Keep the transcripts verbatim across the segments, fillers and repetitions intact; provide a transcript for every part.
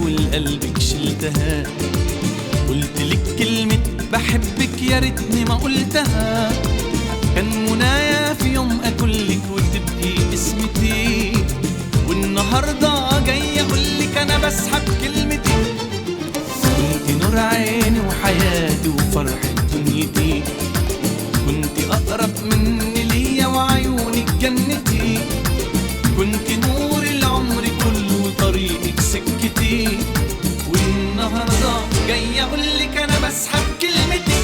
ولقلبك شلتها. قلتلك كلمة بحبك يا ريتني ما قلتها. كان منايا في يوم اكلك وتبقي اسمتي، والنهارده جاي اقولك انا بسحب كلمتي. كنت نور عيني وحياتي وفرحة دنيتي، كنت اقرب مني ليا وعيونك جنتي، كنت نور العمر كله وطريقك سكتي، والنهارده جاي اقولك انا بسحب كلمتي.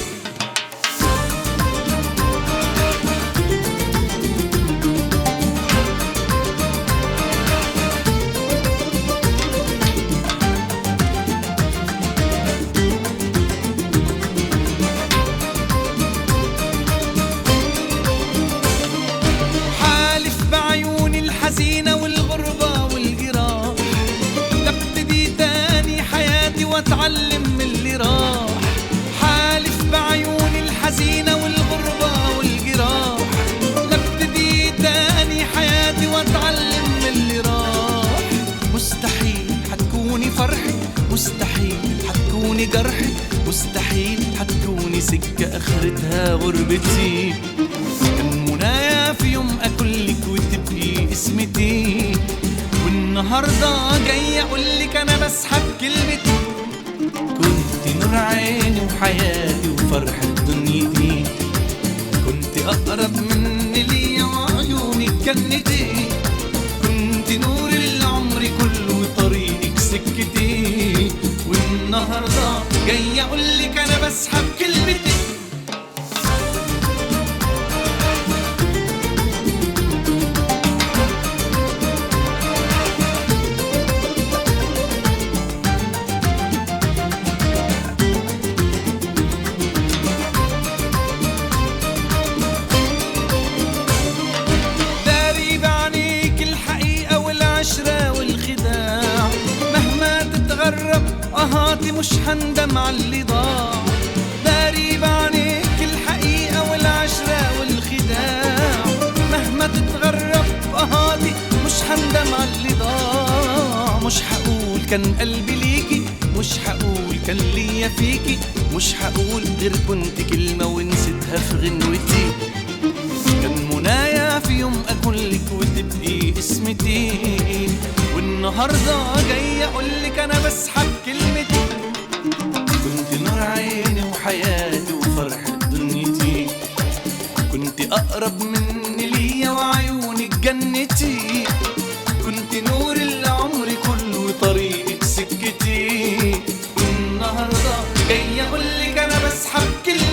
الحزينة والغربة والجراح، تبتدي تاني حياتي واتعلم من اللي راح. حالف بعيوني الحزينة والغربة والجراح، تبتدي تاني حياتي واتعلم من اللي راح. مستحيل حتكوني فرحي، مستحيل حتكوني جرحي، مستحيل حتكوني سكة اخرتها غربتي. كان منايا في يوم اكلك وتبقي اسمتي، والنهارده جاي اقولك انا بسحب كلمتي. كنت نور عيني وحياتي وفرحة دنيتي، كنت اقرب مني ليا وعيونك جنتي، كنت نور العمر كله وطريقك سكتي، والنهارده جاي اقولك انا بسحب كلمتي. والخداع مهما تتغرب اهاتي مش هندم على اللي ضاع. داري بعينيك الحقيقة والعشرة والخداع، مهما تتغرب اهاتي مش هندم على اللي ضاع. مش هقول كان قلبي ليكي، مش هقول كان ليا فيكي، مش هقول غير كنت كلمة ونسيتها في غنوتي. كان منايا في يوم اكلك وتبقي اسمتي، والنهارده جاي اقولك انا بسحب كلمتي. كنت نور عيني وحياتي وفرحة دنيتي، كنت اقرب مني ليا وعيونك جنتي، كنت نور العمر كله وطريقك سكتي، والنهارده جاي اقولك انا بسحب كلمتي.